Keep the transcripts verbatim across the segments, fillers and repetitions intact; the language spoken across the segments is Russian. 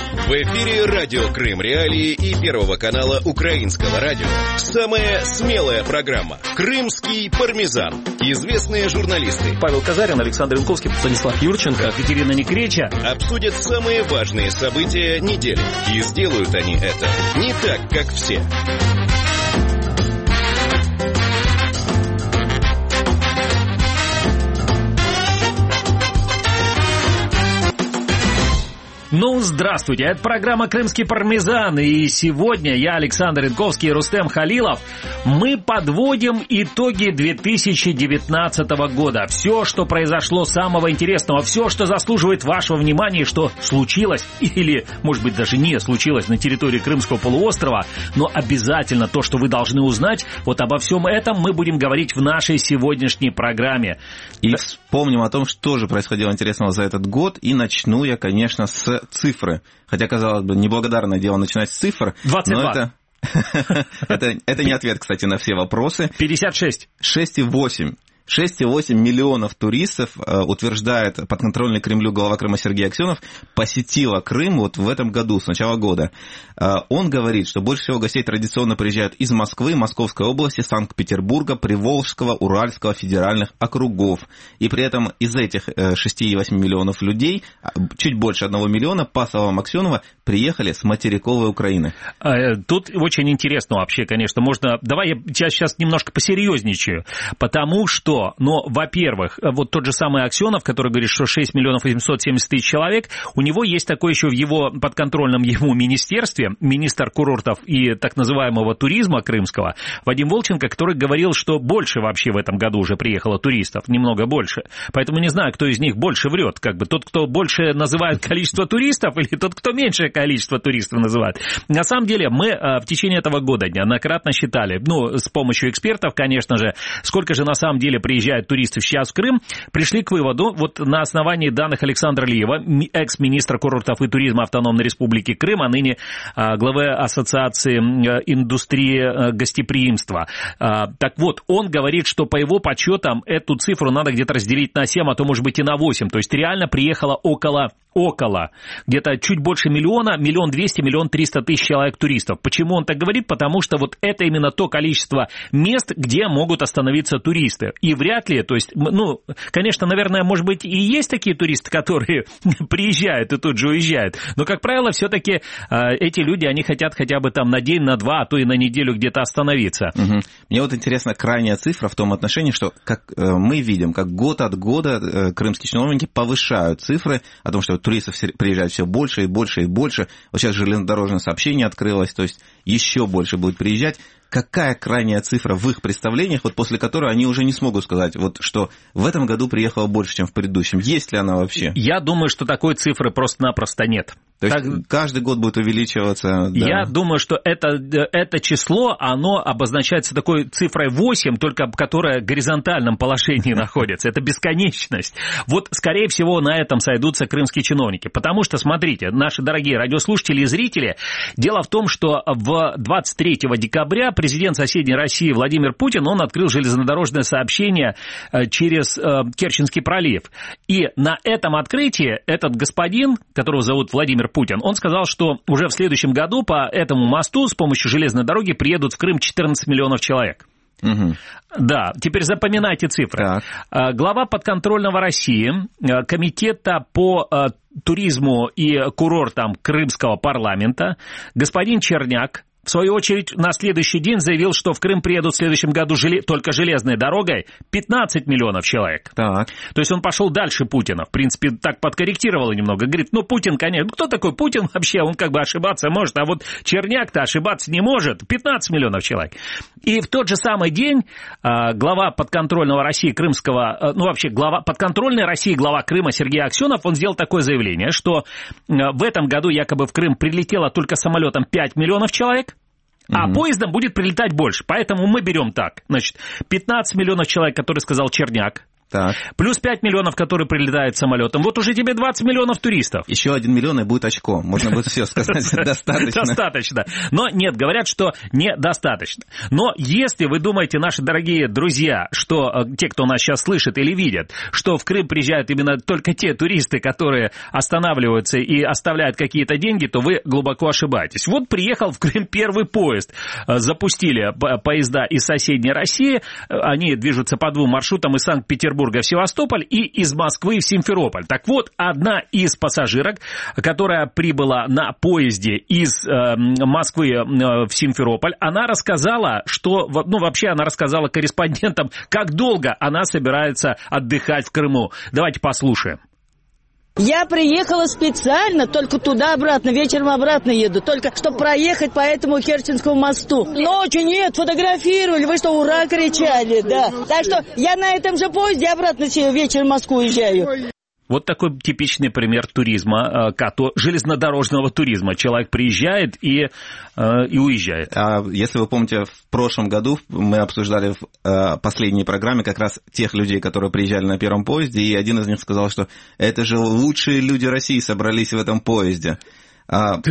В эфире радио Крым Реалии и Первого канала Украинского радио. Самая смелая программа «Крымский пармезан». Известные журналисты Павел Казарин, Александр Янковский, Станислав Юрченко, Екатерина Некреча обсудят самые важные события недели. И сделают они это не так, как все. Ну, здравствуйте, это программа «Крымский пармезан», и сегодня я, Александр Янковский и Рустем Халилов, мы подводим итоги две тысячи девятнадцатого года. Все, что произошло самого интересного, все, что заслуживает вашего внимания, что случилось, или, может быть, даже не случилось на территории Крымского полуострова, но обязательно то, что вы должны узнать, вот обо всем этом мы будем говорить в нашей сегодняшней программе. И вспомним о том, что же происходило интересного за этот год, и начну я, конечно, с цифры. Хотя, казалось бы, неблагодарное дело начинать с цифр. двадцать два. Но это... это, это не ответ, кстати, на все вопросы. пятьдесят шесть. шесть целых восемь десятых. шесть целых восемь десятых миллионов туристов, утверждает подконтрольный Кремлю глава Крыма Сергей Аксенов, посетила Крым вот в этом году, с начала года. Он говорит, что больше всего гостей традиционно приезжают из Москвы, Московской области, Санкт-Петербурга, Приволжского, Уральского, федеральных округов. И при этом из этих шести целых восьми десятых миллионов людей, чуть больше одного миллиона, по словам Аксенова, приехали с материковой Украины. Тут очень интересно вообще, конечно, можно... Давай я сейчас немножко посерьезничаю, потому что но, во-первых, вот тот же самый Аксенов, который говорит, что шесть миллионов восемьсот семьдесят тысяч человек, у него есть такой еще в его подконтрольном ему министерстве, министр курортов и так называемого туризма крымского, Вадим Волченко, который говорил, что больше вообще в этом году уже приехало туристов, немного больше. Поэтому не знаю, кто из них больше врет, как бы тот, кто больше называет количество туристов, или тот, кто меньшее количество туристов называет. На самом деле мы в течение этого года неоднократно считали, ну, с помощью экспертов, конечно же, сколько же на самом деле приезжают туристы сейчас в Крым, пришли к выводу, вот на основании данных Александра Лиева, экс-министра курортов и туризма Автономной Республики Крым, а ныне главы Ассоциации индустрии гостеприимства. Так вот, он говорит, что по его подсчетам эту цифру надо где-то разделить на семь, а то может быть и на восемь, то есть реально приехало около около, где-то чуть больше миллиона, миллион двести, миллион триста тысяч человек туристов. Почему он так говорит? Потому что вот это именно то количество мест, где могут остановиться туристы. И вряд ли, то есть, ну, конечно, наверное, может быть, и есть такие туристы, которые приезжают и тут же уезжают, но, как правило, все-таки э, эти люди, они хотят хотя бы там на день, на два, а то и на неделю где-то остановиться. Угу. Мне вот интересна крайняя цифра в том отношении, что как э, мы видим, как год от года э, крымские чиновники повышают цифры о том, что туристов приезжает все больше и больше и больше. Вот сейчас железнодорожное сообщение открылось, то есть еще больше будет приезжать. Какая крайняя цифра в их представлениях, вот после которой они уже не смогут сказать, вот, что в этом году приехало больше, чем в предыдущем? Есть ли она вообще? Я думаю, что такой цифры просто-напросто нет. То есть так, каждый год будет увеличиваться? Да. Я думаю, что это, это число, оно обозначается такой цифрой восемь, только которая в горизонтальном положении находится. Это бесконечность. Вот, скорее всего, на этом сойдутся крымские чиновники. Потому что, смотрите, наши дорогие радиослушатели и зрители, дело в том, что в двадцать третьего декабря президент соседней России Владимир Путин, он открыл железнодорожное сообщение через Керченский пролив. И на этом открытии этот господин, которого зовут Владимир Путин, он сказал, что уже в следующем году по этому мосту с помощью железной дороги приедут в Крым четырнадцать миллионов человек. Угу. Да, теперь запоминайте цифры. Так. Глава подконтрольного России, комитета по туризму и курортам Крымского парламента, господин Черняк, в свою очередь, на следующий день заявил, что в Крым приедут в следующем году желе... только железной дорогой пятнадцать миллионов человек. Так. То есть он пошел дальше Путина. В принципе, так подкорректировал немного. Говорит, ну, Путин, конечно, кто такой Путин вообще? Он как бы ошибаться может, а вот Черняк-то ошибаться не может. пятнадцать миллионов человек. И в тот же самый день э, глава подконтрольного России Крымского, э, ну, вообще, глава подконтрольной России, глава Крыма Сергей Аксенов, он сделал такое заявление, что э, в этом году якобы в Крым прилетело только самолетом пять миллионов человек, а угу. поездом будет прилетать больше. Поэтому мы берем так. Значит, пятнадцать миллионов человек, которые сказал Черняк, Так. Плюс пять миллионов, которые прилетают самолетом. Вот уже тебе двадцать миллионов туристов. Еще один миллион и будет очко. Можно будет все сказать, достаточно. Достаточно. Но нет, говорят, что недостаточно. Но если вы думаете, наши дорогие друзья, что те, кто нас сейчас слышит или видят, что в Крым приезжают именно только те туристы, которые останавливаются и оставляют какие-то деньги, то вы глубоко ошибаетесь. Вот приехал в Крым первый поезд. Запустили поезда из соседней России. Они движутся по двум маршрутам из Санкт-Петербурга в Севастополь и из Москвы в Симферополь. Так вот, одна из пассажирок, которая прибыла на поезде из э, Москвы э, в Симферополь, она рассказала, что, ну, вообще она рассказала корреспондентам, как долго она собирается отдыхать в Крыму. Давайте послушаем. Я приехала специально, только туда-обратно, вечером обратно еду, только чтобы проехать по этому Керченскому мосту. Ночью нет, фотографировали, вы что, ура кричали, да. Так что я на этом же поезде обратно вечером в Москву уезжаю. Вот такой типичный пример туризма, железнодорожного туризма. Человек приезжает и, и уезжает. А если вы помните, в прошлом году мы обсуждали в последней программе как раз тех людей, которые приезжали на первом поезде, и один из них сказал, что это же лучшие люди России собрались в этом поезде. А...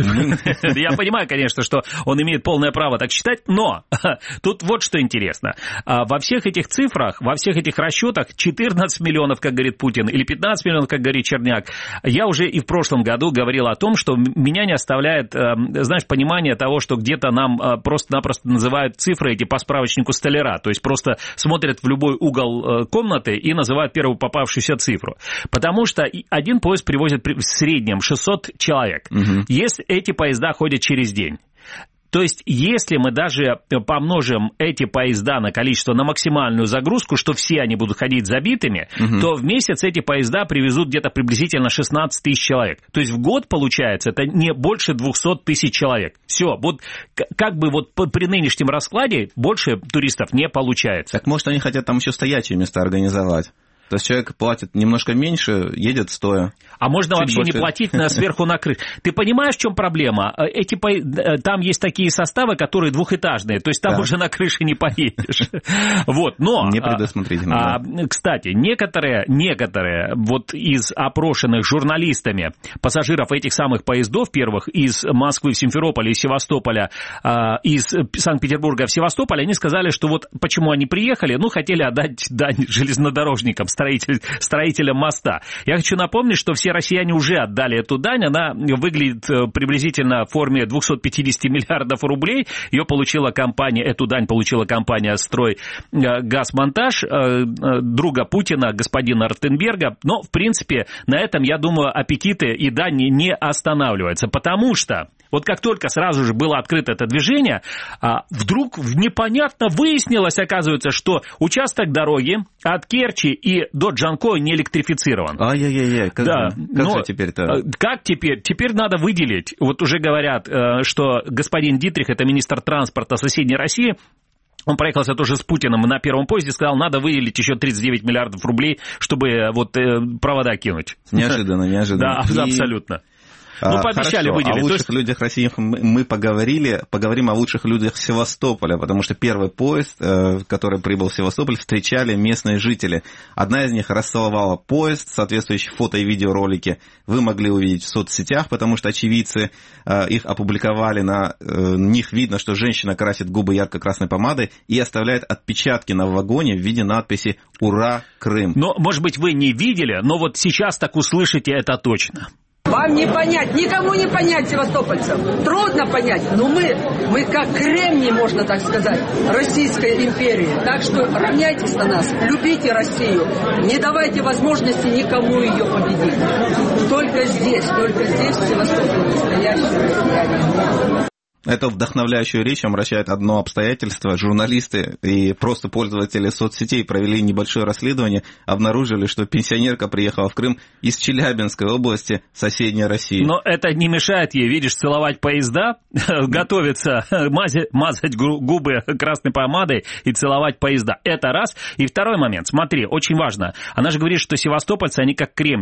Я понимаю, конечно, что он имеет полное право так считать, но тут вот что интересно. Во всех этих цифрах, во всех этих расчетах четырнадцать миллионов, как говорит Путин, или пятнадцать миллионов, как говорит Черняк, я уже и в прошлом году говорил о том, что меня не оставляет, знаешь, понимание того, что где-то нам просто-напросто называют цифры эти по справочнику столяра, то есть просто смотрят в любой угол комнаты и называют первую попавшуюся цифру. Потому что один поезд привозит в среднем шестьсот человек. Угу. Если эти поезда ходят через день. То есть, если мы даже помножим эти поезда на количество, на максимальную загрузку, что все они будут ходить забитыми, угу. то в месяц эти поезда привезут где-то приблизительно шестнадцать тысяч человек. То есть, в год, получается, это не больше двести тысяч человек. Все, вот как бы вот при нынешнем раскладе больше туристов не получается. Так может, они хотят там еще стоячие места организовать? То есть человек платит немножко меньше, едет стоя. А можно Чуть вообще больше. Не платить на сверху на крышу. Ты понимаешь, в чем проблема? Эти, там есть такие составы, которые двухэтажные, то есть там да. уже на крыше не поедешь. Вот, но... Не предусмотрительно. А, да. Кстати, некоторые, некоторые вот из опрошенных журналистами пассажиров этих самых поездов первых из Москвы в Симферополь, из Севастополя, из Санкт-Петербурга в Севастополь, они сказали, что вот почему они приехали, ну, хотели отдать дань железнодорожникам, Строитель, строителям моста. Я хочу напомнить, что все россияне уже отдали эту дань. Она выглядит приблизительно в форме двести пятьдесят миллиардов рублей. Ее получила компания, эту дань получила компания «Стройгазмонтаж», друга Путина, господина Ротенберга. Но, в принципе, на этом, я думаю, аппетиты и дань не останавливаются. Потому что вот как только сразу же было открыто это движение, вдруг непонятно выяснилось, оказывается, что участок дороги от Керчи и до Джанкоя не электрифицирован. Ай-яй-яй, как, да, же, как же теперь-то? Как теперь? Теперь надо выделить. Вот уже говорят, что господин Дитрих, это министр транспорта соседней России, он проехался тоже с Путиным на первом поезде, сказал, надо выделить еще тридцать девять миллиардов рублей, чтобы вот провода кинуть. Неожиданно, неожиданно. Да, абсолютно. Ну, пообещали Хорошо, выделить. О лучших есть... людях России мы поговорили, поговорим о лучших людях Севастополя, потому что первый поезд, который прибыл в Севастополь, встречали местные жители. Одна из них расцеловала поезд, соответствующие фото и видеоролики вы могли увидеть в соцсетях, потому что очевидцы их опубликовали, на них видно, что женщина красит губы ярко-красной помадой и оставляет отпечатки на вагоне в виде надписи «Ура, Крым». Но, может быть, вы не видели, но вот сейчас так услышите это точно. Вам не понять, никому не понять севастопольцам. Трудно понять, но мы, мы как кремний, можно так сказать, Российской империи. Так что равняйтесь на нас, любите Россию, не давайте возможности никому ее победить. Только здесь, только здесь, в Севастополе, настоящие россияне. Эту вдохновляющую речь омрачает одно обстоятельство. Журналисты и просто пользователи соцсетей провели небольшое расследование, обнаружили, что пенсионерка приехала в Крым из Челябинской области, соседней России. Но это не мешает ей, видишь, целовать поезда, готовиться мазать губы красной помадой и целовать поезда. Это раз. И второй момент, смотри, очень важно. Она же говорит, что севастопольцы, они как кремний.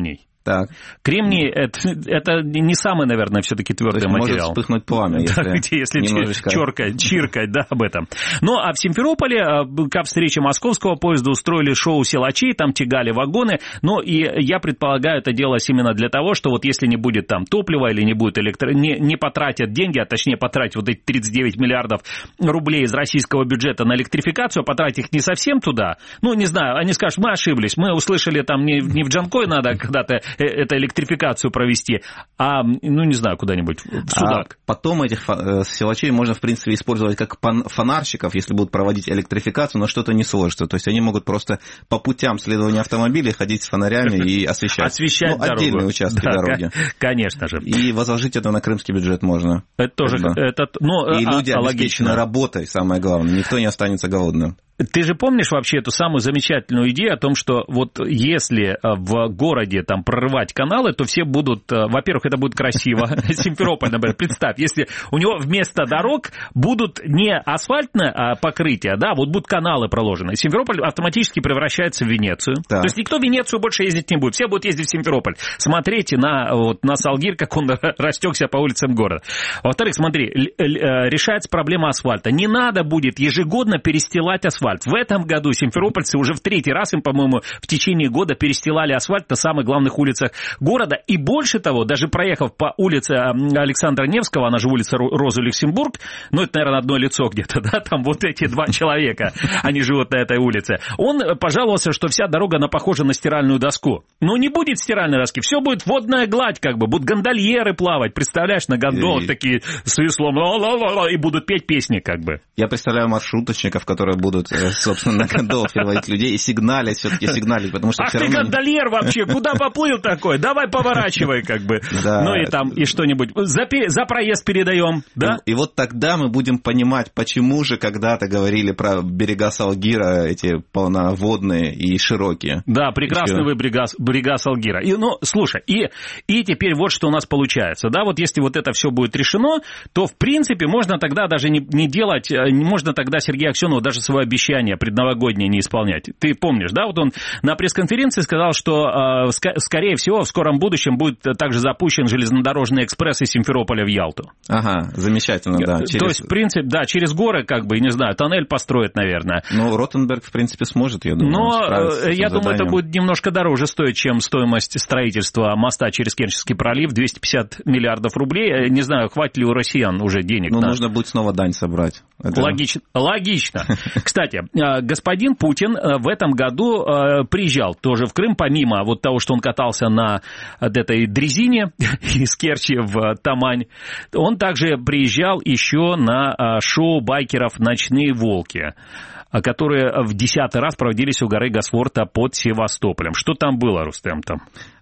Так. Кремний это, это не самый, наверное, все-таки твердый материал. Может вспыхнуть пламя, если, да, если немножечко... чиркать, чиркать, да, об этом. Ну, а в Симферополе ко встрече московского поезда устроили шоу силачей, там тягали вагоны, но и я предполагаю, это делалось именно для того, что вот если не будет там топлива или не будет электро... не, не потратят деньги, а точнее потратят вот эти тридцать девять миллиардов рублей из российского бюджета на электрификацию, а потратить их не совсем туда, ну, не знаю, они скажут, мы ошиблись, мы услышали там не, не в Джанкой надо когда-то эту электрификацию провести, а, ну, не знаю, куда-нибудь в Судак. А потом этих силачей можно, в принципе, использовать как фонарщиков, если будут проводить электрификацию, но что-то не сложится. То есть они могут просто по путям следования автомобилей ходить с фонарями и освещать, освещать ну, отдельные участки да, дороги. Конечно же. И возложить это на крымский бюджет можно. Это тоже... Это, ну, и а, люди а, обеспечены работой, самое главное. Никто не останется голодным. Ты же помнишь вообще эту самую замечательную идею о том, что вот если в городе там прорывать каналы, то все будут, во-первых, это будет красиво, Симферополь, например, представь, если у него вместо дорог будут не асфальтное покрытие, да, вот будут каналы проложены, Симферополь автоматически превращается в Венецию, так. То есть никто в Венецию больше ездить не будет, все будут ездить в Симферополь, смотрите на, вот, на Салгир, как он растекся по улицам города. Во-вторых, смотри, решается проблема асфальта, не надо будет ежегодно перестилать асфальт. В этом году симферопольцы уже в третий раз, им, по-моему, в течение года перестилали асфальт на самых главных улицах города. И больше того, даже проехав по улице Александра Невского, она же улица Розы Люксембург, ну, это, наверное, одно лицо где-то, да, там вот эти два человека, они живут на этой улице. Он пожаловался, что вся дорога, она похожа на стиральную доску. Но не будет стиральной доски, все будет водная гладь, как бы, будут гондольеры плавать, представляешь, на гондолах такие с веслом, и будут петь песни, как бы. Я представляю маршруточников, которые будут, собственно, на гондолах переводить людей и сигналить, все-таки сигналить, потому что Ах все ты равно... гондольер вообще, куда поплыл такой? Давай поворачивай, как бы. Да. Ну и там, и что-нибудь. За, за проезд передаем, да? И, и вот тогда мы будем понимать, почему же когда-то говорили про берега Салгира, эти полноводные и широкие. Да, прекрасный вы берега, берега Салгира. И, ну, слушай, и, и теперь вот что у нас получается, да, вот если вот это все будет решено, то, в принципе, можно тогда даже не, не делать, можно тогда Сергею Аксенову даже свое обещание предновогоднее не исполнять. Ты помнишь, да, вот он на пресс-конференции сказал, что, э, ск- скорее всего, в скором будущем будет также запущен железнодорожный экспресс из Симферополя в Ялту. Ага, замечательно, да. Через... То есть, в принципе, да, через горы, как бы, не знаю, тоннель построят, наверное. Ну, Ротенберг, в принципе, сможет, я думаю. Но, я думаю, это будет немножко дороже стоить, чем стоимость строительства моста через Керченский пролив, двести пятьдесят миллиардов рублей. Не знаю, хватит ли у россиян уже денег. Ну, на... нужно будет снова дань собрать. Это... Логично. Логично. Кстати, господин Путин в этом году приезжал тоже в Крым, помимо вот того, что он катался на этой дрезине из Керчи в Тамань, он также приезжал еще на шоу байкеров «Ночные волки», которые в десятый раз проводились у горы Госфорта под Севастополем. Что там было, Рустем, там?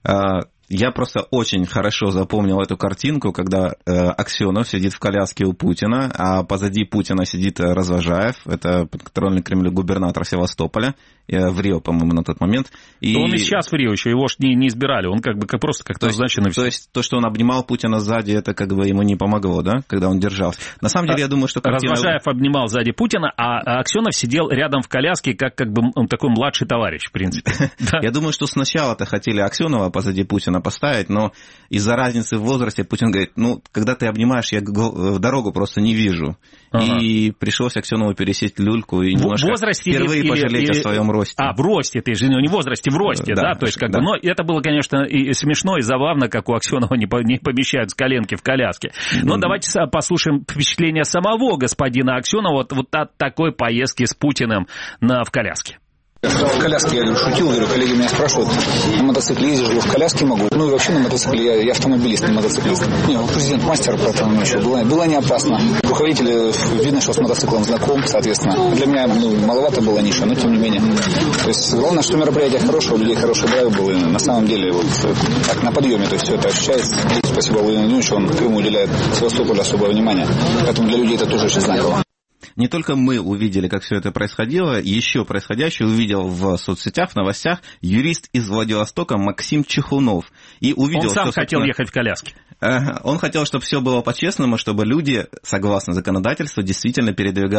Я просто очень хорошо запомнил эту картинку, когда э, Аксенов сидит в коляске у Путина, а позади Путина сидит Развожаев, это подконтрольный Кремлю губернатор Севастополя, э, в Рио, по-моему, на тот момент. И... Он и сейчас в Рио еще, его ж не, не избирали, он как бы как просто как-то назначен. То есть то, что он обнимал Путина сзади, это как бы ему не помогло, да, когда он держался. На самом деле, я думаю, что... Картина... Развожаев обнимал сзади Путина, а Аксенов сидел рядом в коляске, как, как бы он такой младший товарищ, в принципе. Я думаю, что сначала-то хотели Аксенова позади Путина поставить, но из-за разницы в возрасте Путин говорит, ну, когда ты обнимаешь, я дорогу просто не вижу. Ага. И пришлось Аксенову пересесть люльку и немножко впервые или, пожалеть или, о своем росте. А, в росте, ты же не в возрасте, в росте, да, да то есть как да. бы, но это было, конечно, и смешно, и забавно, как у Аксенова не, не помещают с коленки в коляске. Но mm-hmm. давайте послушаем впечатление самого господина Аксенова вот, вот от такой поездки с Путиным на, в коляске. В коляске я шутил, говорю, коллеги меня спрашивают, на мотоцикле ездишь, говорю, в коляске могу. Ну и вообще на мотоцикле, я, я автомобилист, не мотоциклист. Не, ну, президент мастер, поэтому еще было, было не опасно. Руководитель, видно, что с мотоциклом знаком, соответственно. Для меня ну, маловато была ниша, но тем не менее. То есть главное, что мероприятие хорошее, у людей хороший драйв был. И на самом деле вот так на подъеме, то есть все это ощущается. Спасибо Владимиру Владимировичу, он Крыму уделяет Севастополю особое внимание. Поэтому для людей это тоже очень знаково. Не только мы увидели, как все это происходило, еще происходящее увидел в соцсетях, в новостях юрист из Владивостока Максим Чехунов. И увидел, он сам что, хотел ехать в коляске. Он хотел, чтобы все было по-честному, чтобы люди, согласно законодательству, действительно передвигались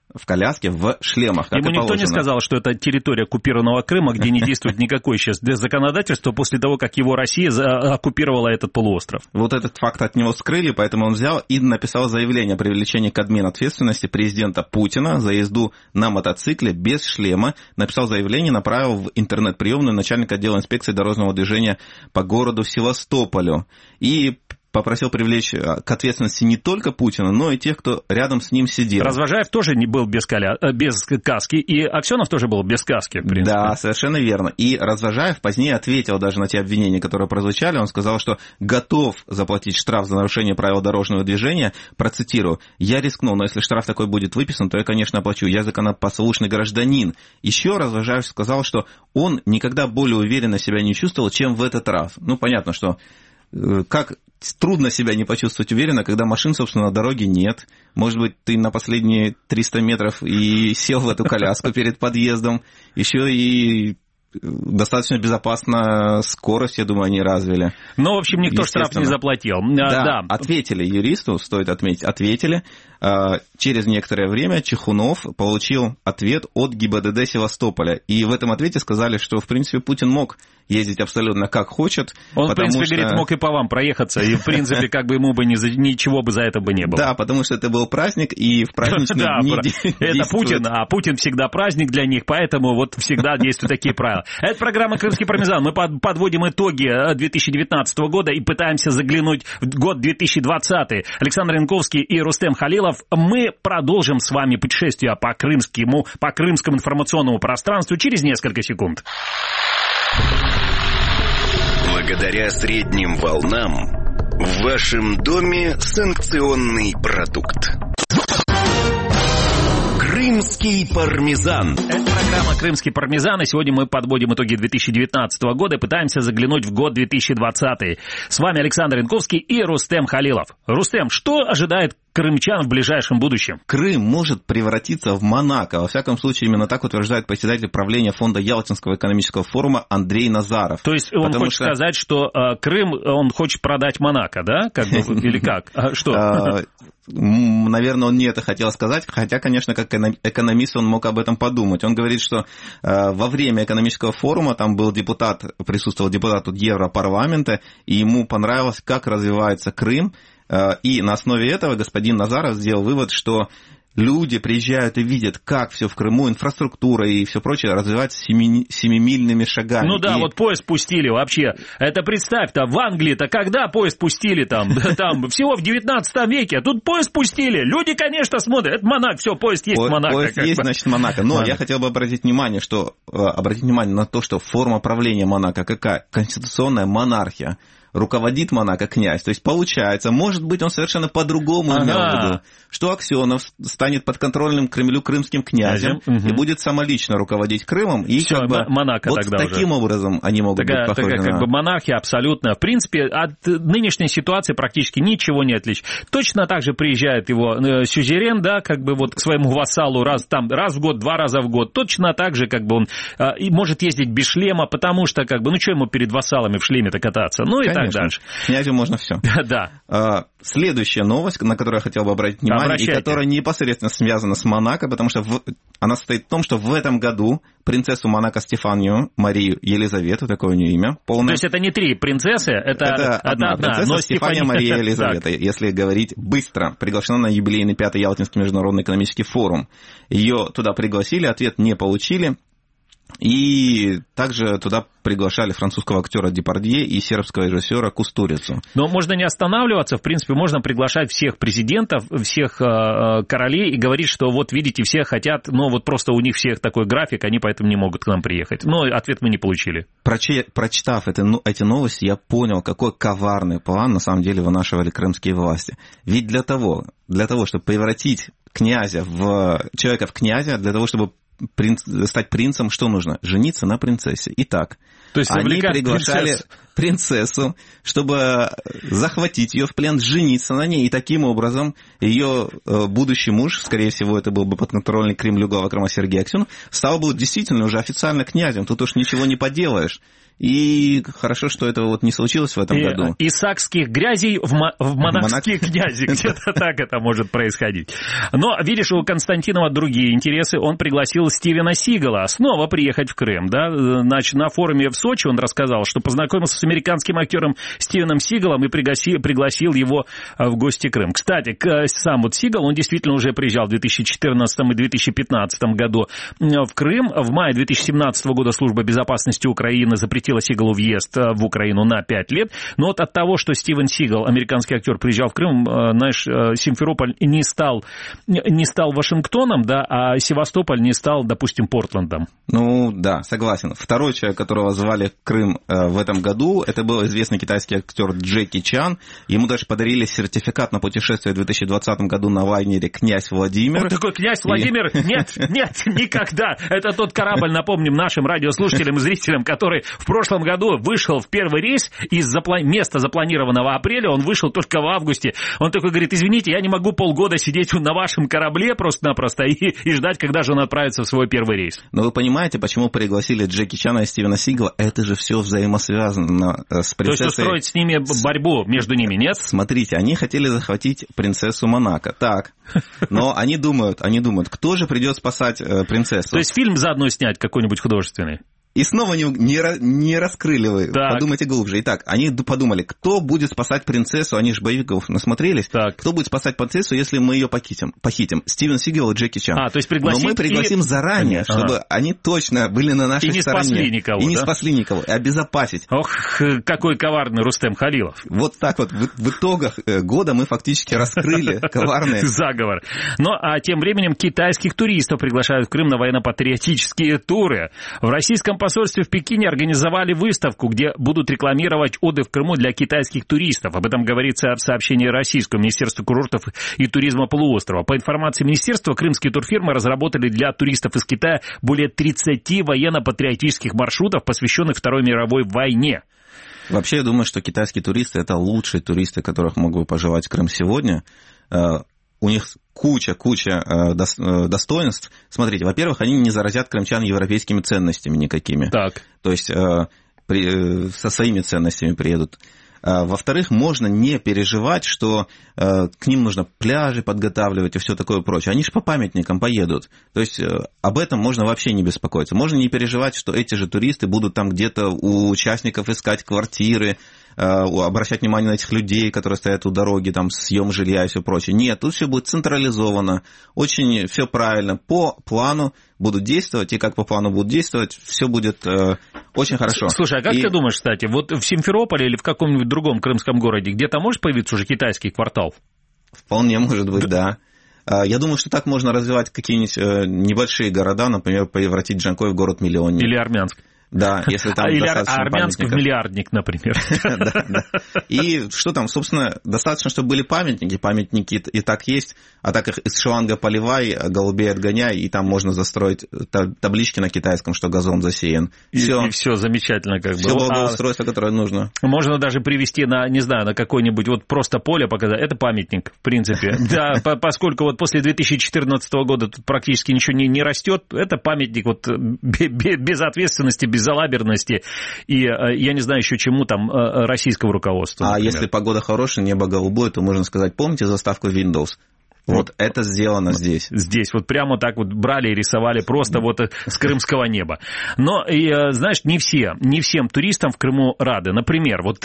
в коляске, в шлемах, как Ему и никто положено. не сказал, что это территория оккупированного Крыма, где не действует никакое сейчас законодательство после того, как его Россия оккупировала этот полуостров. Вот этот факт от него скрыли, поэтому он взял и написал заявление о привлечении к админответственности президента Путина за езду на мотоцикле без шлема. Написал заявление, направил в интернет-приемную начальника отдела инспекции дорожного движения по городу Севастополю. И попросил привлечь к ответственности не только Путина, но и тех, кто рядом с ним сидел. Развожаев тоже не был без, коля... без каски, и Аксенов тоже был без каски, в принципе. Да, совершенно верно. И Развожаев позднее ответил даже на те обвинения, которые прозвучали. Он сказал, что готов заплатить штраф за нарушение правил дорожного движения. Процитирую: «Я рискну, но если штраф такой будет выписан, то я, конечно, оплачу. Я законопослушный гражданин». Еще Развожаев сказал, что он никогда более уверенно себя не чувствовал, чем в этот раз. Ну, понятно, что как трудно себя не почувствовать уверенно, когда машин, собственно, на дороге нет. Может быть, ты на последние триста метров и сел в эту коляску перед подъездом. Еще и достаточно безопасная скорость, я думаю, они развили. Ну, в общем, никто штраф не заплатил. Да, да, ответили юристу, стоит отметить, ответили. Через некоторое время Чехунов получил ответ от ГИБДД Севастополя. И в этом ответе сказали, что, в принципе, Путин мог ездить абсолютно как хочет. Он, в принципе, что... говорит, мог и по вам проехаться, и, в принципе, как бы ему бы ни за... ничего бы за это бы не было. Да, потому что это был праздник, и в праздничные дни это Путин, а Путин всегда праздник для них, поэтому вот всегда действуют такие правила. Это программа «Крымский пармезан». Мы подводим итоги две тысячи девятнадцатого года и пытаемся заглянуть в год две тысячи двадцатый. Александр Янковский и Рустем Халилов. Мы продолжим с вами путешествие по крымскому, по крымскому информационному пространству через несколько секунд. Благодаря средним волнам в вашем доме санкционный продукт. Крымский пармезан. Это программа «Крымский пармезан», и сегодня мы подводим итоги две тысячи девятнадцатого года и пытаемся заглянуть в год две тысячи двадцатый. С вами Александр Янковский и Рустем Халилов. Рустем, что ожидает крымчан в ближайшем будущем? Крым может превратиться в Монако. Во всяком случае, именно так утверждает председатель правления фонда Ялтинского экономического форума Андрей Назаров. То есть он Потому хочет что... сказать, что э, Крым, он хочет продать Монако, да? Как бы, или как? Что? Наверное, он не это хотел сказать, хотя, конечно, как экономист он мог об этом подумать. Он говорит, что во время экономического форума там был депутат, присутствовал депутат Европарламента, и ему понравилось, как развивается Крым, и на основе этого господин Назаров сделал вывод, что люди приезжают и видят, как все в Крыму, инфраструктура и все прочее развивается семи, семимильными шагами. Ну да, и... вот поезд пустили вообще. Это представь-то, в Англии-то когда поезд пустили там? Там всего в девятнадцатом веке, а тут поезд пустили. Люди, конечно, смотрят. Это Монако, все, поезд есть По- Монако. Поезд есть, бы. значит, Монако. Но Монако. Я хотел бы обратить внимание, что, обратить внимание на то, что форма правления Монако какая? Конституционная монархия. Руководит Монако князь. То есть, получается, может быть, он совершенно по-другому ага. имел в виду, что Аксенов станет подконтрольным Кремлю крымским князем угу. и будет самолично руководить Крымом. И Всё, как бы, Монако вот тогда таким уже. образом они могут такая, быть похожи такая, на... как бы монархия абсолютно. В принципе, от нынешней ситуации практически ничего не отличит. Точно так же приезжает его э, сюзерен, да, как бы вот к своему вассалу раз, там, раз в год, два раза в год. Точно так же, как бы он э, и может ездить без шлема, потому что, как бы, ну что ему перед вассалами в шлеме-то кататься? Ну и Конечно. так дальше. Князю можно все. Да. Следующая новость, на которую я хотел бы обратить внимание, Обращайте. и которая непосредственно связана с Монако, потому что в... она состоит в том, что в этом году принцессу Монако Стефанию Марию Елизавету, такое у нее имя, полное. То есть это не три принцессы, это, это одна, одна принцесса но Стефания Стефания... Мария Елизавета, если говорить быстро, приглашена на юбилейный пятый Ялтинский международный экономический форум. Ее туда пригласили, ответ не получили. И также туда приглашали французского актера Депардье и сербского режиссера Кустурицу. Но можно не останавливаться, в принципе, можно приглашать всех президентов, всех э, королей и говорить, что вот видите, все хотят, но вот просто у них всех такой график, они поэтому не могут к нам приехать. Но ответ мы не получили. Прочи, прочитав это, ну, эти новости, я понял, какой коварный план на самом деле вынашивали крымские власти. Ведь для того, для того, чтобы превратить князя в человека в князя, для того, чтобы Принц, стать принцем, что нужно? Жениться на принцессе. Итак, то есть они приглашали принцессу. принцессу, чтобы захватить ее в плен, жениться на ней, и таким образом ее будущий муж, скорее всего, это был бы подконтрольный Кремлю глава Крыма Сергей Аксенов, стал бы действительно уже официально князем. Тут уж ничего не поделаешь. И хорошо, что этого вот не случилось в этом и, году. Исаакских грязей в, мо- в монахские князи. Где-то так это может происходить. Но, видишь, у Константинова другие интересы. Он пригласил Стивена Сигала снова приехать в Крым. Да? Значит, на форуме в Сочи он рассказал, что познакомился с американским актером Стивеном Сигалом и пригласил, пригласил его в гости в Крым. Кстати, сам вот Сигал, он действительно уже приезжал в две тысячи четырнадцатом и две тысячи пятнадцатом году в Крым. В мае две тысячи семнадцатого года Служба безопасности Украины запретила Сигалу въезд в Украину на пять лет. Но вот от того, что Стивен Сигал, американский актер, приезжал в Крым, знаешь, Симферополь не стал, не стал Вашингтоном, да, а Севастополь не стал, допустим, Портландом. Ну, да, согласен. Второй человек, которого звали в Крым в этом году, это был известный китайский актер Джеки Чан. Ему даже подарили сертификат на путешествие в две тысячи двадцатом году на лайнере «Князь Владимир». Вот такой «Князь Владимир»? И... Нет, нет, никогда. Это тот корабль, напомним нашим радиослушателям и зрителям, который в прошлом году вышел в первый рейс из запла... места запланированного апреля, он вышел только в августе. Он такой говорит: извините, я не могу полгода сидеть на вашем корабле просто-напросто и, и ждать, когда же он отправится в свой первый рейс. Но вы понимаете, почему пригласили Джеки Чана и Стивена Сигала? Это же все взаимосвязано с принцессой. То есть устроить с ними борьбу между ними, нет? Смотрите, они хотели захватить принцессу Монако. Так, но они думают, они думают, кто же придет спасать э, принцессу? То есть фильм заодно снять какой-нибудь художественный? И снова не, не, не раскрыли вы. Так. Подумайте глубже. Итак, они подумали, кто будет спасать принцессу, они же боевиков насмотрелись. Так. Кто будет спасать принцессу, если мы ее похитим? похитим? Стивен Сигал и Джеки Чан. А, то есть пригласить. Но мы пригласим и... заранее, ага. чтобы они точно были на нашей и не стороне. Спасли никого, и не да? спасли никого. И обезопасить. Ох, какой коварный Рустем Халилов. Вот так вот. В, в итогах года мы фактически раскрыли коварный заговор. Ну, а тем временем китайских туристов приглашают в Крым на военно-патриотические туры. В российском посольстве в Пекине организовали выставку, где будут рекламировать отдых в Крыму для китайских туристов. Об этом говорится в сообщении Российского министерства курортов и туризма полуострова. По информации министерства, крымские турфирмы разработали для туристов из Китая более тридцати военно-патриотических маршрутов, посвященных Второй мировой войне. Вообще, я думаю, что китайские туристы – это лучшие туристы, которых мог бы пожелать Крым сегодня. У них куча-куча достоинств. Смотрите, во-первых, они не заразят крымчан европейскими ценностями никакими. Так. То есть при, со своими ценностями приедут. Во-вторых, можно не переживать, что к ним нужно пляжи подготавливать и все такое прочее. Они же по памятникам поедут. То есть об этом можно вообще не беспокоиться. Можно не переживать, что эти же туристы будут там где-то у участников искать квартиры, обращать внимание на этих людей, которые стоят у дороги, там, съем жилья и все прочее. Нет, тут все будет централизовано, очень все правильно, по плану будут действовать, и как по плану будут действовать, все будет э, очень хорошо. Слушай, а как и... ты думаешь, кстати, вот в Симферополе или в каком-нибудь другом крымском городе, где-то может появиться уже китайский квартал? Вполне может быть, да. Я думаю, что так можно развивать какие-нибудь небольшие города, например, превратить Джанкой в город-миллионник. Или Армянск. Да, если там Или достаточно Армянск в миллиардник, например. да, да. И что там, собственно, достаточно, чтобы были памятники. Памятники и так есть, а так их из шланга поливай, голубей отгоняй, и там можно застроить таблички на китайском, что газон засеян. И все, и все замечательно как бы. Все благоустройство, которое нужно. Можно даже привести на, не знаю, на какое-нибудь вот просто поле показать. Это памятник, в принципе. Да, поскольку вот после две тысячи четырнадцатого года тут практически ничего не, не растет, это памятник вот без ответственности, без безалаберности и, я не знаю еще чему там, российского руководства. А например. Если погода хорошая, небо голубое, то можно сказать, помните заставку Windows? Вот это сделано здесь. Здесь вот прямо так вот брали и рисовали просто вот с крымского неба. Но, и, знаешь, не все, не всем туристам в Крыму рады. Например, вот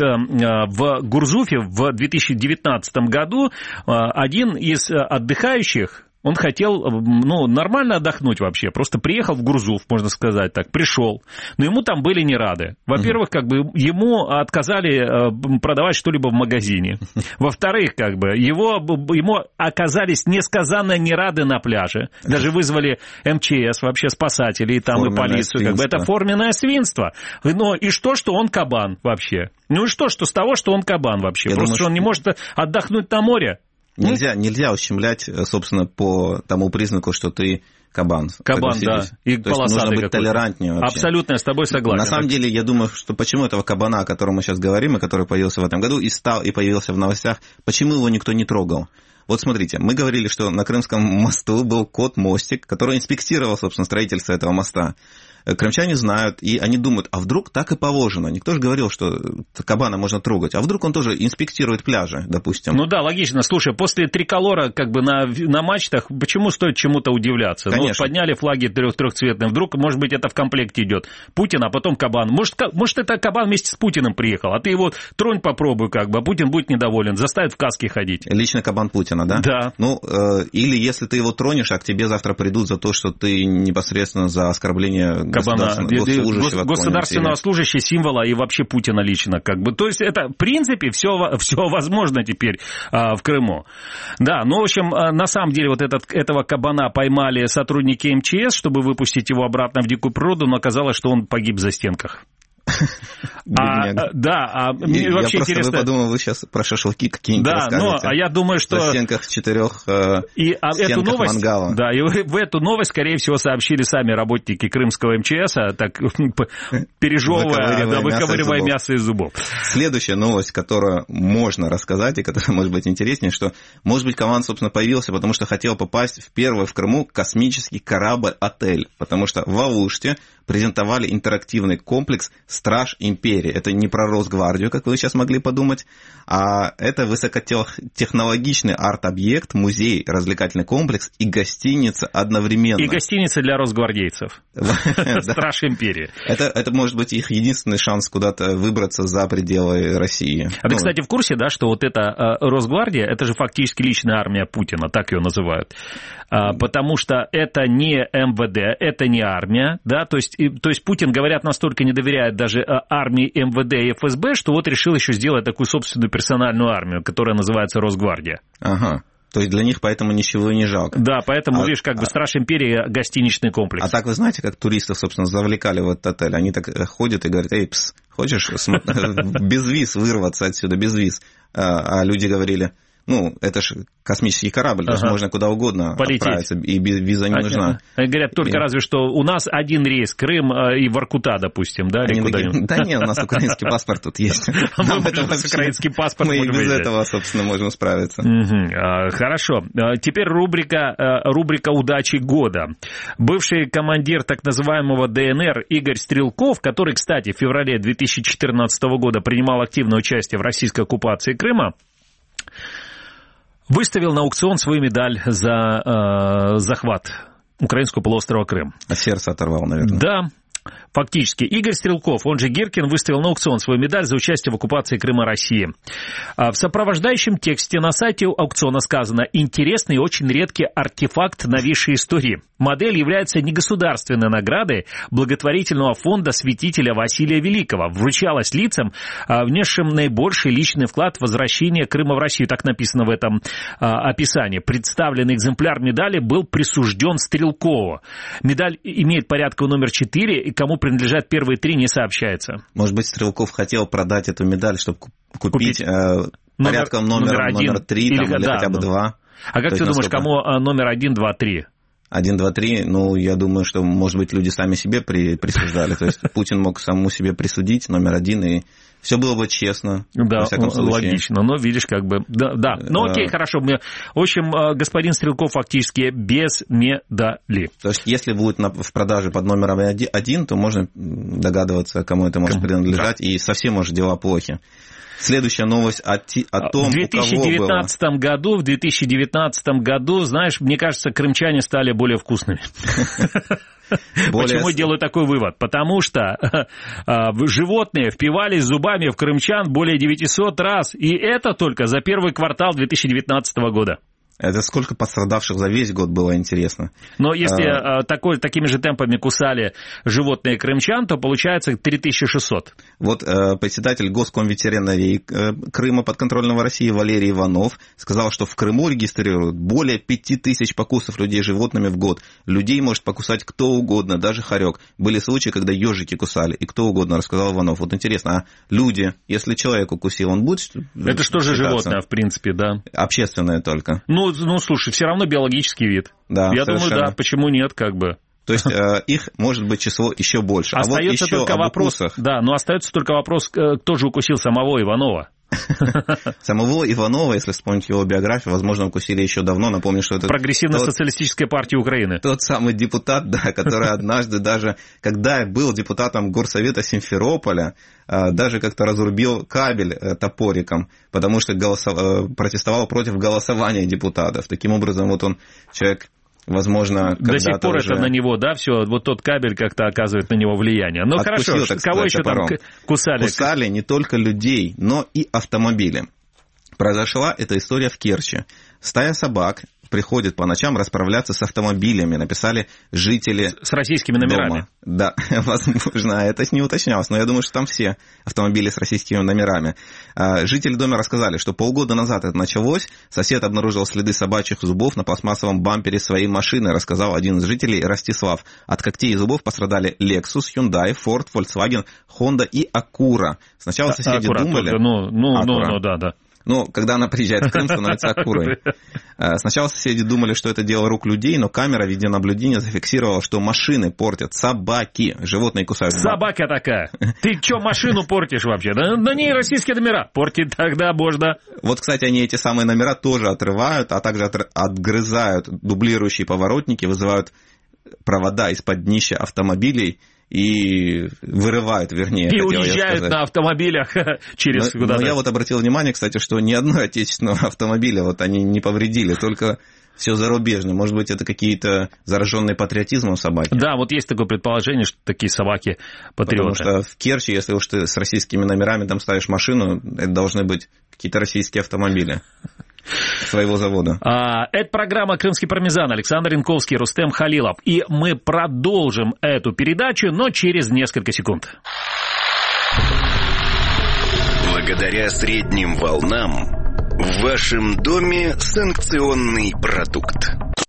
в Гурзуфе в две тысячи девятнадцатом году один из отдыхающих, он хотел, ну, нормально отдохнуть вообще, просто приехал в Гурзуф, можно сказать так, пришел, но ему там были не рады. Во-первых, как бы ему отказали продавать что-либо в магазине. Во-вторых, как бы его, ему оказались несказанно не рады на пляже. Даже вызвали эм че эс, вообще спасателей там форменное и полицию. Как бы это форменное свинство. Ну и что, что он кабан вообще? Ну и что, что с того, что он кабан вообще? Я Просто думаю, что он не может отдохнуть на море. Нельзя, нельзя ущемлять, собственно, по тому признаку, что ты кабан. Кабан, да. И То есть нужно быть толерантнее вообще. Абсолютно, я с тобой согласен. На самом деле, я думаю, что почему этого кабана, о котором мы сейчас говорим, и который появился в этом году, и стал, и появился в новостях, почему его никто не трогал? Вот смотрите, мы говорили, что на Крымском мосту был кот-мостик, который инспектировал, собственно, строительство этого моста. крымчане знают, и они думают, а вдруг так и положено. Никто же говорил, что кабана можно трогать. А вдруг он тоже инспектирует пляжи, допустим. Ну да, логично. Слушай, после триколора как бы на, на мачтах, почему стоит чему-то удивляться? Конечно. Ну, подняли флаги трех, трехцветные. Вдруг, может быть, это в комплекте идет. Путин, а потом кабан. Может, может, это кабан вместе с Путиным приехал, а ты его тронь, попробуй, как бы, а Путин будет недоволен, заставит в каске ходить. Лично кабан Путина, да? Да. Ну, э, или если ты его тронешь, а к тебе завтра придут за то, что ты непосредственно за оскорбление кабана, госслужащего. Государственного служащего, символа и вообще Путина лично, как бы. То есть это, в принципе, все, все возможно теперь а, в Крыму. Да, ну, в общем, на самом деле вот этот, этого кабана поймали сотрудники эм че эс, чтобы выпустить его обратно в дикую природу, но оказалось, что он погиб в застенках. А, да, а мне я вообще просто интересно... Я подумал, вы сейчас про шашлыки какие-нибудь да, расскажете. Да, а я думаю, что... В стенках четырех э, и, а, стенках эту новость, мангала. Да, и в эту новость, скорее всего, сообщили сами работники крымского эм че эс, так пережевывая, да, выковыривая мясо из зубов. Следующая новость, которую можно рассказать, и которая может быть интереснее, что, может быть, кабан, собственно, появился, потому что хотел попасть в первый в Крыму космический корабль-отель, потому что в Алуште презентовали интерактивный комплекс «Страж империи». Это не про Росгвардию, как вы сейчас могли подумать, а это высокотехнологичный арт-объект, музей, развлекательный комплекс и гостиница одновременно. И гостиница для росгвардейцев. «Страж империи». Это может быть их единственный шанс куда-то выбраться за пределы России. А ты, кстати, в курсе, да, что вот эта Росгвардия, это же фактически личная армия Путина, так ее называют. Потому что это не эм вэ дэ, это не армия, да, то есть И, то есть Путин, говорят, настолько не доверяет даже армии эм вэ дэ и эф эс бэ, что вот решил еще сделать такую собственную персональную армию, которая называется Росгвардия. Ага. То есть для них поэтому ничего и не жалко. Да, поэтому, а, видишь, как а, бы «Страж империи» гостиничный комплекс. А так вы знаете, как туристов, собственно, завлекали в этот отель? Они так ходят и говорят: эй, пс, хочешь без виз вырваться отсюда, без виз? А люди говорили: ну, это же космический корабль, ага. то есть можно куда угодно полететь. Отправиться, и виза не а, нужна. Они говорят, только и... разве что у нас один рейс Крым и Воркута, допустим, да? Они такие: да нет, у нас украинский паспорт тут есть. Мы украинский паспорт мы и без этого, собственно, можем справиться. Хорошо. Теперь рубрика «Удачи года». Бывший командир так называемого дэ эн эр Игорь Стрелков, который, кстати, в феврале две тысячи четырнадцатого года принимал активное участие в российской оккупации Крыма, выставил на аукцион свою медаль за э, захват украинского полуострова Крым. А сердце оторвал, наверное. Да, фактически. Игорь Стрелков, он же Гиркин, выставил на аукцион свою медаль за участие в оккупации Крыма России. В сопровождающем тексте на сайте аукциона сказано: «Интересный и очень редкий артефакт новейшей истории. Модель является негосударственной наградой благотворительного фонда святителя Василия Великого. Вручалась лицам, внесшим наибольший личный вклад в возвращение Крыма в Россию». Так написано в этом описании. Представленный экземпляр медали был присужден Стрелкову. Медаль имеет порядковый номер четыре, и кому принадлежат первые три, не сообщается. Может быть, Стрелков хотел продать эту медаль, чтобы купить, купить э, порядком номер, номер, один, номер три или, там, или да, хотя бы ну. два. А как То ты думаешь, насколько... кому номер один, два, три? Один, два, три, ну, я думаю, что, может быть, люди сами себе при, присуждали. То есть Путин мог самому себе присудить номер один, и все было бы честно. Да, во всяком случае. Логично. Но видишь, как бы... Да, да. Ну, окей, хорошо. В общем, господин Стрелков фактически без медали. То есть, если будет в продаже под номером один, то можно догадываться, кому это может принадлежать, да. И совсем, может, дела плохи. Следующая новость о, о том, в две тысячи девятнадцатом году, в две тысячи девятнадцатом году, знаешь, мне кажется, крымчане стали более вкусными. Более... Почему делаю такой вывод? Потому что животные впивались зубами в крымчан более девятьсот раз, и это только за первый квартал две тысячи девятнадцатого года. Это сколько пострадавших за весь год было, интересно. Но если а... такой, такими же темпами кусали животные крымчан, то получается три тысячи шестьсот. Вот э, председатель Госкомветеринарии э, Крыма подконтрольного России Валерий Иванов сказал, что в Крыму регистрируют более пяти тысяч покусов людей животными в год. Людей может покусать кто угодно, даже хорек. Были случаи, когда ежики кусали, и кто угодно, рассказал Иванов. Вот интересно, а люди, если человек укусил, он будет Это что же животное, в принципе, да? Общественное только. Ну, ну, слушай, все равно биологический вид. Да, я совершенно. думаю, да, почему нет, как бы. То есть э, их может быть число еще больше. Остается а вот еще только вопрос, укусах. Да, но остается только вопрос, кто же укусил самого Иванова. Самого Иванова, если вспомнить его биографию, возможно, укусили еще давно. Напомню, что это... Прогрессивно-социалистическая партия Украины. Тот самый депутат, да, который однажды даже, когда был депутатом Горсовета Симферополя, даже как-то разрубил кабель топориком, потому что голосов... протестовал против голосования депутатов. Таким образом, вот он человек... Возможно, до сих пор уже... это на него, да, все, вот тот кабель как-то оказывает на него влияние. Ну Откусил, хорошо, кого сказать, еще топором. там кусали? Кусали не только людей, но и автомобили. Произошла эта история в Керчи. Стая собак приходит по ночам расправляться с автомобилями, написали жители с российскими номерами. Дома. Да, возможно, это не уточнялось, но я думаю, что там все автомобили с российскими номерами. Жители дома рассказали, что полгода назад это началось, сосед обнаружил следы собачьих зубов на пластмассовом бампере своей машины, рассказал один из жителей, Ростислав. От когтей и зубов пострадали Lexus, Hyundai, Ford, Volkswagen, Honda и Acura. Сначала соседи Аккура, думали... только, ну, ну, ну, ну, да, да. Ну, когда она приезжает в Крым, становится Акурой. Сначала соседи думали, что это дело рук людей, но камера видеонаблюдения зафиксировала, что машины портят собаки. Животные кусают. Собака такая. Ты что, машину портишь вообще? Да на ней российские номера. Портить тогда можно. Вот, кстати, они эти самые номера тоже отрывают, а также отгрызают дублирующие поворотники, вызывают провода из-под днища автомобилей и вырывают, вернее. И уезжают на автомобилях через но, куда-то. Но я вот обратил внимание, кстати, что ни одного отечественного автомобиля вот они не повредили, только все зарубежное. Может быть, это какие-то зараженные патриотизмом собаки? Да, вот есть такое предположение, что такие собаки патриоты. Потому что в Керчи, если уж ты с российскими номерами там ставишь машину, это должны быть какие-то российские автомобили своего завода. А, это программа «Крымский пармезан». Александр Янковский, Рустем Халилов. И мы продолжим эту передачу, но через несколько секунд. Благодаря средним волнам в вашем доме санкционный продукт.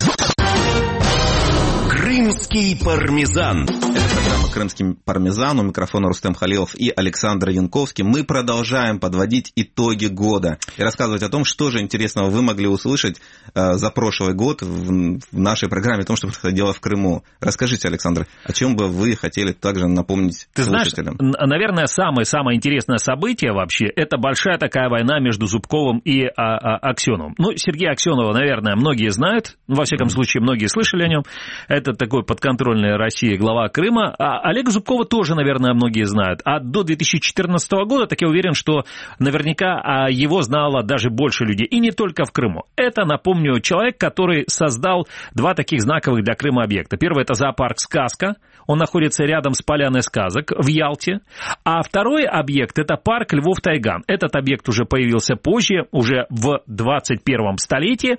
Крымский пармезан. Это программа «Крымский пармезан». У микрофона Рустем Халилов и Александр Янковский. Мы продолжаем подводить итоги года и рассказывать о том, что же интересного вы могли услышать э, за прошлый год в, в нашей программе, о том, что происходило в Крыму. Расскажите, Александр, о чем бы вы хотели также напомнить Ты слушателям? Знаешь, наверное, самое-самое интересное событие вообще, это большая такая война между Зубковым и а, а, Аксеновым. Ну, Сергея Аксенова, наверное, многие знают, во всяком случае, многие слышали о нем. Это такой подконтрольный России глава Крыма. А Олега Зубкова тоже, наверное, многие знают. А до две тысячи четырнадцатого года, так я уверен, что наверняка его знало даже больше людей. И не только в Крыму. Это, напомню, человек, который создал два таких знаковых для Крыма объекта. Первый – это зоопарк «Сказка». Он находится рядом с поляной сказок в Ялте. А второй объект – это парк Львов-Тайган. Этот объект уже появился позже, уже в двадцать первом столетии,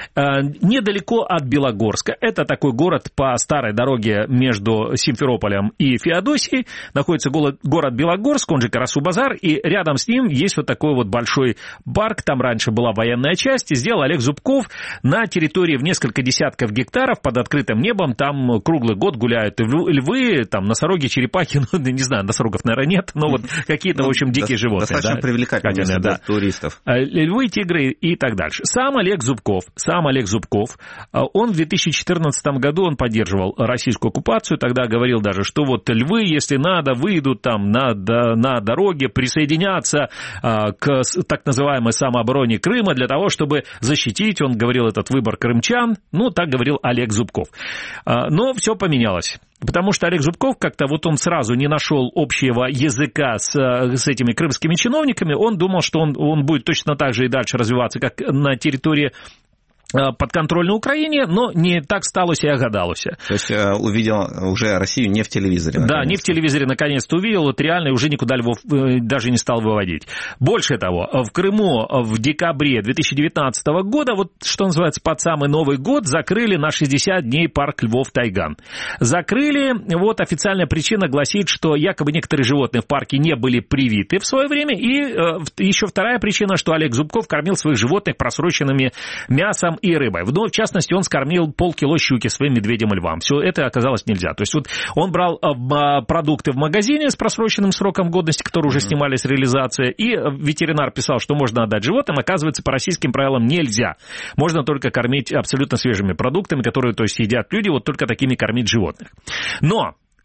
недалеко от Белогорска. Это такой город по старой дороге между Симферополем и Феодосией. Находится город, город Белогорск, он же Карасу-Базар, и рядом с ним есть вот такой вот большой парк. Там раньше была военная часть, и сделал Олег Зубков на территории в несколько десятков гектаров под открытым небом. Там круглый год гуляют львы, там носороги, черепахи, ну, не знаю, носорогов, наверное, нет, но вот какие-то, в общем, дикие животные. Достаточно да? привлекательные для туристов. Львы, тигры и так дальше. Сам Олег Зубков, сам Олег Зубков, он в две тысячи четырнадцатом году он поддерживал российскую оккупацию, тогда говорил даже, что вот львы, если надо, выйдут там на, на дороге, присоединятся к так называемой самообороне Крыма для того, чтобы защитить, он говорил, этот выбор крымчан, ну, так говорил Олег Зубков. Но все поменялось. Потому что Олег Зубков как-то вот он сразу не нашел общего языка с, с этими крымскими чиновниками, он думал, что он, он будет точно так же и дальше развиваться, как на территории подконтрольной Украине, но не так сталося и гадалося. То есть увидел уже Россию не в телевизоре. Да, не в телевизоре наконец-то увидел, вот реально уже никуда Львов даже не стал выводить. Больше того, в Крыму в декабре две тысячи девятнадцатого года, вот что называется, под самый Новый год, закрыли на шестьдесят дней парк Львов-Тайган. Закрыли, вот официальная причина гласит, что якобы некоторые животные в парке не были привиты в свое время, и еще вторая причина, что Олег Зубков кормил своих животных просроченными мясом и рыбой. Ну, в частности, он скормил полкило щуки своим медведям и львам. Все это оказалось нельзя. То есть вот он брал продукты в магазине с просроченным сроком годности, которые уже снимали с реализации, и ветеринар писал, что можно отдать животным. Оказывается, по российским правилам нельзя. Можно только кормить абсолютно свежими продуктами, которые, то есть, едят люди, вот только такими кормить животных. Но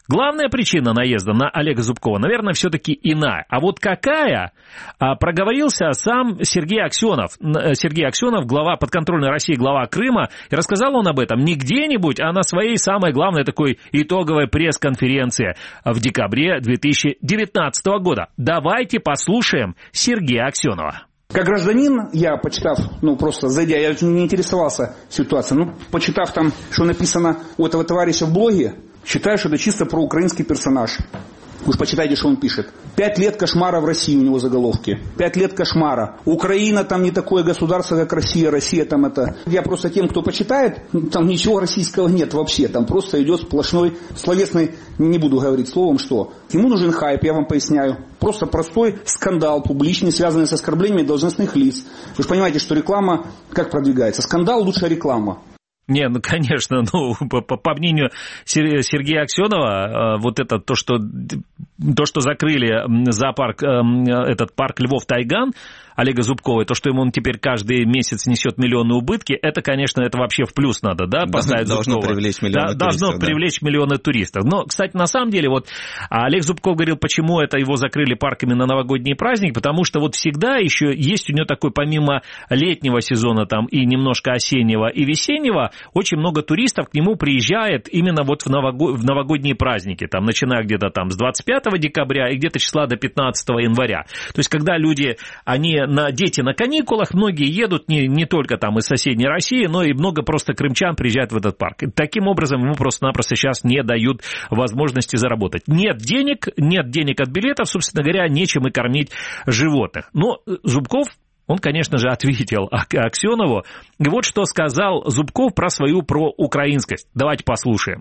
Главная причина наезда на Олега Зубкова, наверное, все-таки иная. А вот какая, проговорился сам Сергей Аксенов. Сергей Аксенов, глава подконтрольной России, глава Крыма, и рассказал он об этом не где-нибудь, а на своей самой главной такой итоговой пресс-конференции в декабре две тысячи девятнадцатого года. Давайте послушаем Сергея Аксенова. Как гражданин, я, почитав, ну, просто зайдя, я не интересовался ситуацией, ну, почитав там, что написано у этого товарища в блоге, считаю, что это чисто проукраинский персонаж. Уж почитайте, что он пишет. Пять лет кошмара в России у него заголовки. Пять лет кошмара. Украина там не такое государство, как Россия. Россия там это... Я просто тем, кто почитает, там ничего российского нет вообще. Там просто идет сплошной, словесный, не буду говорить словом, что. Ему нужен хайп, я вам поясняю. Просто простой скандал публичный, связанный с оскорблениями должностных лиц. Вы же понимаете, что реклама как продвигается? Скандал — лучшая реклама. Не, ну, конечно, ну, по, по мнению Сергея Аксенова, вот это то, что, то, что закрыли зоопарк, этот парк Львов-Тайган Олега Зубкова, и то, что ему он теперь каждый месяц несет миллионные убытки, это, конечно, это вообще в плюс надо, да, поставить должно Зубкова. Привлечь миллионы да, туристов, должно да. привлечь миллионы туристов. Но, кстати, на самом деле, вот Олег Зубков говорил, почему это его закрыли парками на новогодние праздники, потому что вот всегда еще есть у него такой, помимо летнего сезона там и немножко осеннего и весеннего, очень много туристов к нему приезжает именно вот в, нового... в новогодние праздники, там, начиная где-то там с двадцать пятого декабря и где-то числа до пятнадцатого января. То есть, когда люди, они, на... дети на каникулах, многие едут не, не только там из соседней России, но и много просто крымчан приезжают в этот парк. И таким образом ему просто-напросто сейчас не дают возможности заработать. Нет денег, нет денег от билетов, собственно говоря, нечем и кормить животных. Но Зубков, он, конечно же, ответил Аксенову. И вот что сказал Зубков про свою проукраинскость. Давайте послушаем.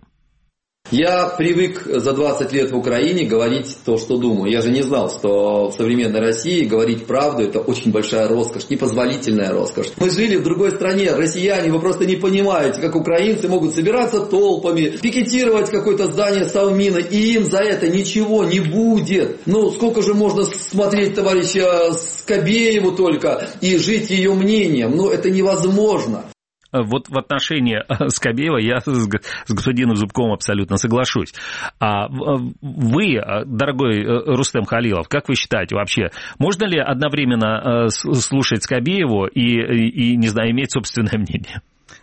Я привык за двадцать лет в Украине говорить то, что думаю. Я же не знал, что в современной России говорить правду — это очень большая роскошь, непозволительная роскошь. Мы жили в другой стране, россияне, вы просто не понимаете, как украинцы могут собираться толпами, пикетировать какое-то здание Совмина, и им за это ничего не будет. Ну, сколько же можно смотреть товарища Скобееву только и жить ее мнением? Ну, это невозможно. Вот в отношении Скобеева я с господином Зубковым абсолютно соглашусь. А вы, дорогой Рустем Халилов, как вы считаете вообще, можно ли одновременно слушать Скобееву и, и не знаю, иметь собственное мнение?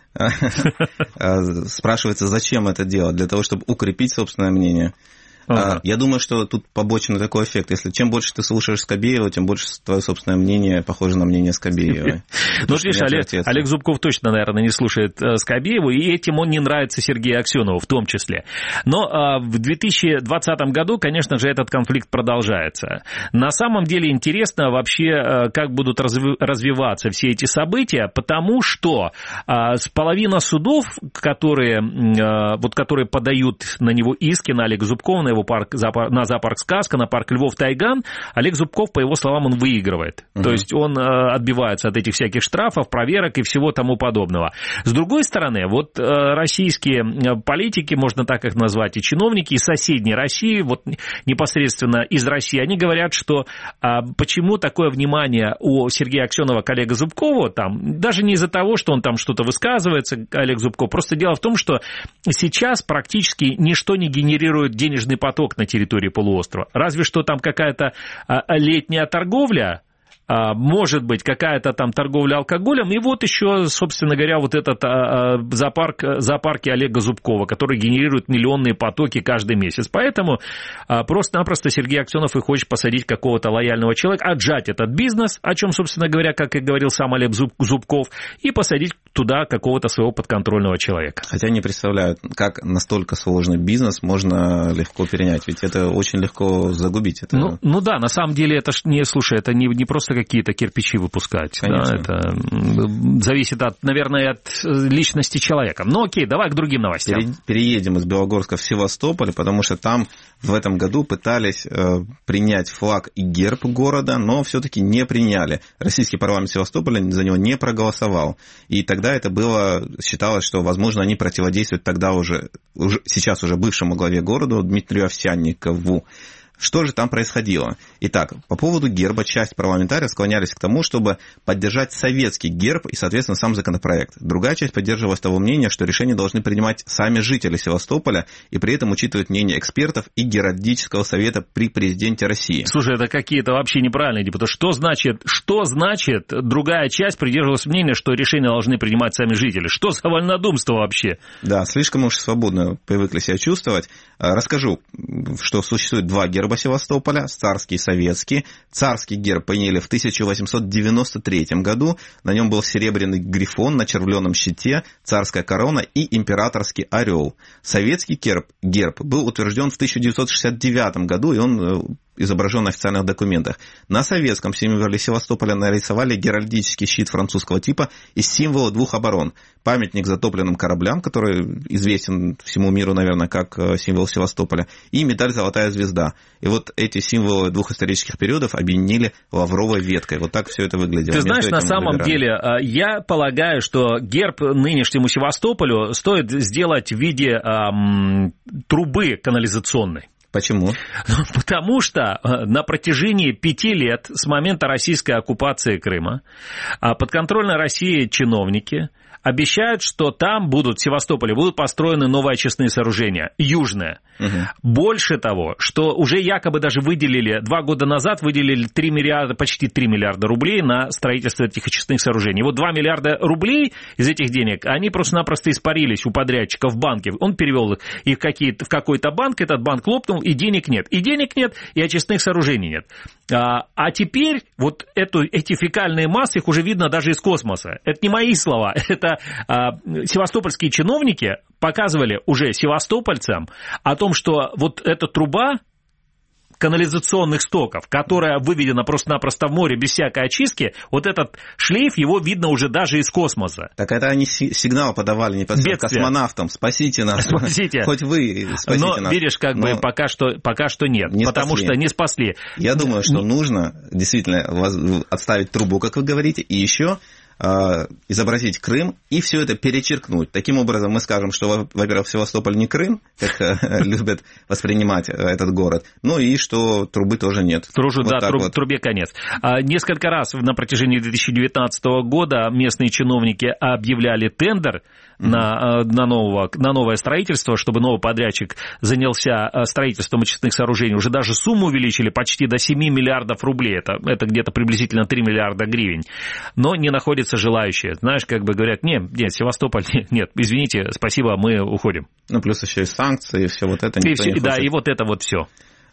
Спрашивается, зачем это делать? Для того, чтобы укрепить собственное мнение. Uh-huh. Я думаю, что тут побочный такой эффект. Если чем больше ты слушаешь Скобеева, тем больше твое собственное мнение похоже на мнение Скобеева. Ну, видишь, Олег Зубков точно, наверное, не слушает Скобееву, и этим он не нравится Сергею Аксенову в том числе. Но в две тысячи двадцатом году, конечно же, этот конфликт продолжается. На самом деле интересно вообще, как будут развиваться все эти события, потому что половина судов, которые, вот, которые подают на него иски, на Олега Зубкова, на его парк, на зоопарк «Сказка», на парк Львов-Тайган, Олег Зубков, по его словам, он выигрывает. Uh-huh. То есть он отбивается от этих всяких штрафов, проверок и всего тому подобного. С другой стороны, вот российские политики, можно так их назвать, и чиновники из соседней России, вот непосредственно из России, они говорят, что почему такое внимание у Сергея Аксенова к Олегу Зубкову, там, даже не из-за того, что он там что-то высказывается, Олег Зубков, просто дело в том, что сейчас практически ничто не генерирует денежный поток на территории полуострова. Разве что там какая-то а, летняя торговля, а, может быть, какая-то там торговля алкоголем, и вот еще, собственно говоря, вот этот а, зоопарк, зоопарки Олега Зубкова, который генерирует миллионные потоки каждый месяц. Поэтому а, просто-напросто Сергей Аксенов и хочет посадить какого-то лояльного человека, отжать этот бизнес, о чем, собственно говоря, как и говорил сам Олег Зубков, и посадить туда какого-то своего подконтрольного человека. Хотя не представляю, как настолько сложный бизнес можно легко перенять, ведь это очень легко загубить. Это... Ну, ну да, на самом деле это ж не, слушай, это не, не просто какие-то кирпичи выпускать. Конечно. Да, это зависит, от, наверное, от личности человека. Ну окей, давай к другим новостям. Переедем из Белогорска в Севастополь, потому что там в этом году пытались принять флаг и герб города, но все-таки не приняли. Российский парламент Севастополя за него не проголосовал. И тогда это было, считалось, что, возможно, они противодействуют тогда уже, уже сейчас уже бывшему главе города Дмитрию Овсянникову. Что же там происходило? Итак, по поводу герба часть парламентариев склонялись к тому, чтобы поддержать советский герб и, соответственно, сам законопроект. Другая часть поддерживалась того мнения, что решения должны принимать сами жители Севастополя и при этом учитывать мнение экспертов и Геральдического совета при президенте России. Слушай, это какие-то вообще неправильные депутаты. Что значит, что значит другая часть придерживалась мнения, что решения должны принимать сами жители? Что за вольнодумство вообще? Да, слишком уж свободно привыкли себя чувствовать. Расскажу, что существует два герба Севастополя, царский и советский. Царский герб приняли в тысяча восемьсот девяносто третьем году. На нем был серебряный грифон на червленом щите, царская корона и императорский орел. Советский герб, герб был утвержден в тысяча девятьсот шестьдесят девятом году, и он изображен на официальных документах. На советском символе Севастополя нарисовали геральдический щит французского типа из символа двух оборон. Памятник затопленным кораблям, который известен всему миру, наверное, как символ Севастополя, и медаль «Золотая звезда». И вот эти символы двух исторических периодов объединили лавровой веткой. Вот так все это выглядело. Ты знаешь, на самом деле, я полагаю, что герб нынешнему Севастополю стоит сделать в виде эм, трубы канализационной. Почему? Потому что на протяжении пяти лет с момента российской оккупации Крыма подконтрольной России чиновники обещают, что там будут, в Севастополе, будут построены новые очистные сооружения, южные. Угу. Больше того, что уже якобы даже выделили, два года назад выделили три миллиарда, почти три миллиарда рублей на строительство этих очистных сооружений. Вот два миллиарда рублей из этих денег, они просто-напросто испарились у подрядчика в банке. Он перевел их в какой-то банк, этот банк лопнул, и денег нет. И денег нет, и очистных сооружений нет. А, а теперь вот эту, эти фекальные массы, их уже видно даже из космоса. Это не мои слова, это а, севастопольские чиновники показывали уже севастопольцам о том, что вот эта труба канализационных стоков, которая выведена просто-напросто в море без всякой очистки, вот этот шлейф, его видно уже даже из космоса. Так это они сигнал подавали непосредственно космонавтам. Спасите нас. Спасите. Хоть вы спасите Но, нас. видишь, как Но бы пока что, пока что нет, не потому спасли. что не спасли. Я думаю, что не... нужно действительно отставить трубу, как вы говорите, и еще изобразить Крым и все это перечеркнуть. Таким образом мы скажем, что, во-первых, Севастополь не Крым, как любят воспринимать этот город, ну и что трубы тоже нет. Тружу, вот да, труб, вот. трубе конец. Несколько раз на протяжении две тысячи девятнадцатого года местные чиновники объявляли тендер mm-hmm. на, на, нового, на новое строительство, чтобы новый подрядчик занялся строительством очистных сооружений. Уже даже сумму увеличили почти до семь миллиардов рублей. Это, это где-то приблизительно три миллиарда гривен. Но не находится желающие. Знаешь, как бы говорят, нет, нет, Севастополь, нет, извините, спасибо, мы уходим. Ну, плюс еще и санкции, и все вот это. И все, не да, и вот это вот все.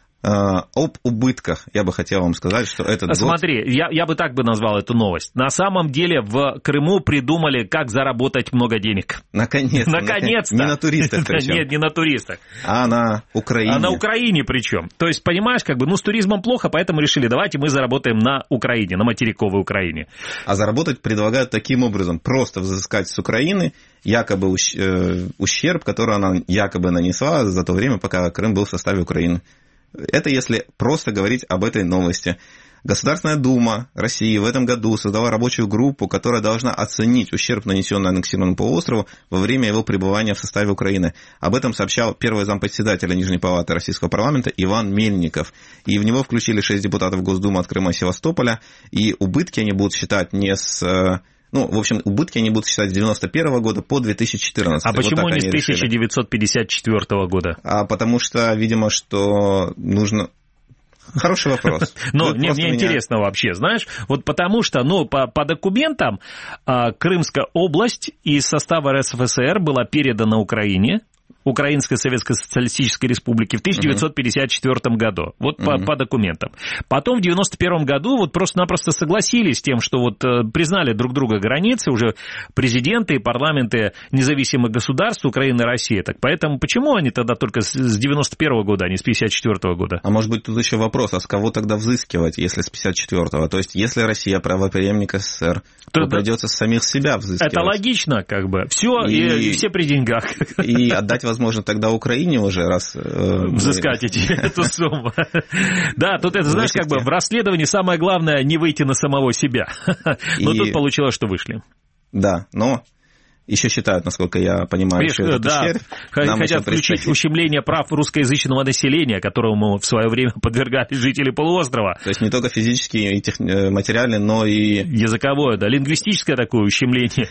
Uh, об убытках я бы хотел вам сказать, что этот Смотри, год... я, я бы так бы назвал эту новость. На самом деле в Крыму придумали, как заработать много денег. Наконец-то. Наконец-то. Не на туристах причем. Нет, не на туристах. А на Украине. А на Украине причем. То есть, понимаешь, как бы, ну, с туризмом плохо, поэтому решили, давайте мы заработаем на Украине, на материковой Украине. А заработать предлагают таким образом, просто взыскать с Украины якобы ущерб, который она якобы нанесла за то время, пока Крым был в составе Украины. Это если просто говорить об этой новости. Государственная Дума России в этом году создала рабочую группу, которая должна оценить ущерб, нанесенный аннексированному полуострову во время его пребывания в составе Украины. Об этом сообщал первый зампредседателя Нижней палаты Российского парламента Иван Мельников. И в него включили шесть депутатов Госдумы от Крыма и Севастополя. И убытки они будут считать не с... Ну, в общем, убытки они будут считать с девяносто первого года по две тысячи четырнадцатый. А почему вот не с тысяча девятьсот пятьдесят четвёртого года? А потому что, видимо, что нужно... Хороший вопрос. Но мне интересно вообще, знаешь, вот потому что, ну, по, по документам Крымская область из состава РСФСР была передана Украине, Украинской Советской Социалистической Республики в тысяча девятьсот пятьдесят четвёртом году, вот uh-huh. по, по документам. Потом в девяносто первом году вот просто-напросто согласились с тем, что вот э, признали друг друга границы, уже президенты и парламенты независимых государств Украины и России. Так поэтому почему они тогда только с, с девяносто первого года, а не с пятьдесят четвёртого года? А может быть тут еще вопрос, а с кого тогда взыскивать, если с пятьдесят четвёртого? То есть если Россия правопреемник СССР, то, то придется с самих себя взыскивать. Это логично, как бы. Все, и, и, и все при деньгах. И отдать возможно, тогда Украине уже раз... Э, взыскать эти, эту сумму. Да, тут это, знаешь, как бы в расследовании самое главное не выйти на самого себя. Но тут получилось, что вышли. Да, но еще считают, насколько я понимаю, Видишь, еще это да, червь. Нам хотят включить ущемление прав русскоязычного населения, которому в свое время подвергались жители полуострова. То есть не только физические и тех... материальные, но и... Языковое, да, лингвистическое такое ущемление.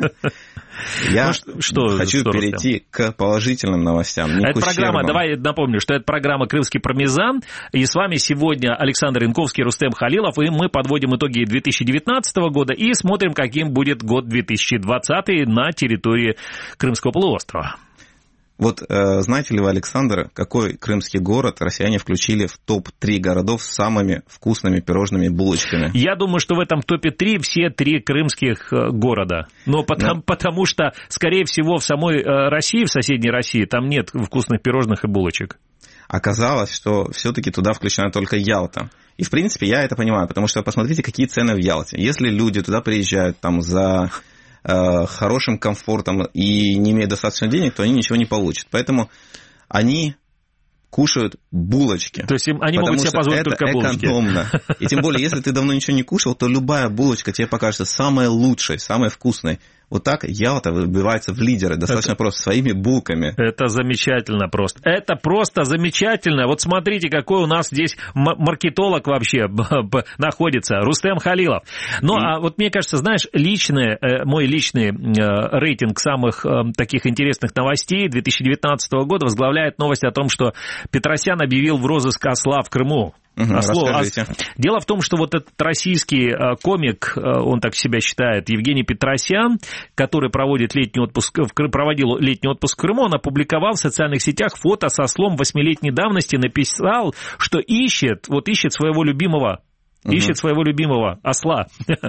Я ну, что, хочу что, перейти к положительным новостям. Это программа, давай напомню, что это программа «Крымский пармезан», и с вами сегодня Александр Янковский, Рустем Халилов, и мы подводим итоги две тысячи девятнадцатого года и смотрим, каким будет год две тысячи двадцатый на территории Крымского полуострова. Вот э, знаете ли вы, Александр, какой крымский город россияне включили в топ три городов с самыми вкусными пирожными и булочками? Я думаю, что в этом топе три все три крымских города. Но потому, Но... потому что, скорее всего, в самой России, в соседней России, там нет вкусных пирожных и булочек. Оказалось, что все-таки туда включена только Ялта. И, в принципе, я это понимаю, потому что посмотрите, какие цены в Ялте. Если люди туда приезжают там за... хорошим комфортом и не имея достаточно денег, то они ничего не получат. Поэтому они кушают булочки. То есть им, они могут себе позволить только булочки. Экономно. И тем более, если ты давно ничего не кушал, то любая булочка тебе покажется самой лучшей, самой вкусной. Вот так Ялта выбивается в лидеры достаточно это, просто своими булками. Это замечательно просто. Это просто замечательно. Вот смотрите, какой у нас здесь маркетолог вообще находится. Рустем Халилов. Ну, И... а вот мне кажется, знаешь, личный, мой личный рейтинг самых таких интересных новостей две тысячи девятнадцатого года возглавляет новость о том, что Петросян объявил в розыск осла в Крыму. Угу, Осло, ос... Дело в том, что вот этот российский комик, он так себя считает, Евгений Петросян, который проводит летний отпуск, проводил летний отпуск в Крыму, он опубликовал в социальных сетях фото со ослом восьмилетней давности, написал, что ищет, вот ищет своего любимого ищет uh-huh. своего любимого осла.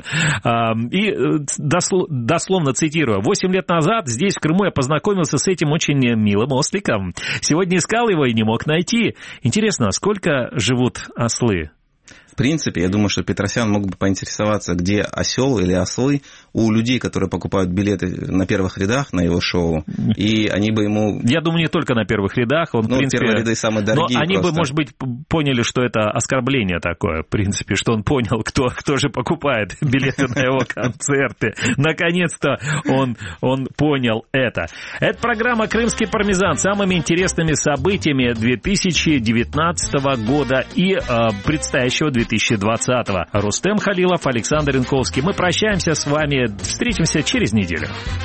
И дословно цитирую. Восемь лет назад здесь, в Крыму, я познакомился с этим очень милым осликом. Сегодня искал его и не мог найти. Интересно, сколько живут ослы? В принципе, я думаю, что Петросян мог бы поинтересоваться, где осел или ослы у людей, которые покупают билеты на первых рядах на его шоу, и они бы ему... Я думаю, не только на первых рядах, он, ну, в принципе... первые ряды самые дорогие. Но они просто. бы, может быть, поняли, что это оскорбление такое, в принципе, что он понял, кто, кто же покупает билеты на его концерты. Наконец-то он, он понял это. Это программа «Крымский пармезан» с самыми интересными событиями две тысячи девятнадцатого года и э, предстоящего две тысячи двадцатого. Рустем Халилов, Александр Янковский. Мы прощаемся с вами. Встретимся через неделю.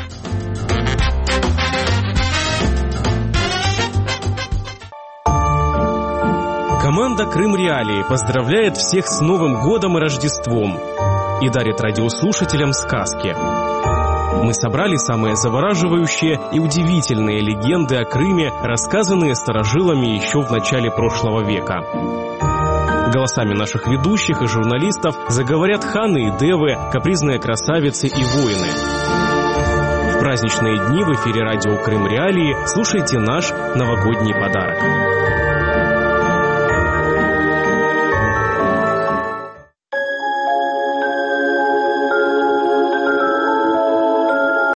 Команда «Крым Реалии» поздравляет всех с Новым годом и Рождеством и дарит радиослушателям сказки. Мы собрали самые завораживающие и удивительные легенды о Крыме, рассказанные старожилами еще в начале прошлого века. Голосами наших ведущих и журналистов заговорят ханы и девы, капризные красавицы и воины. В праздничные дни в эфире радио «Крым Реалии» слушайте наш новогодний подарок.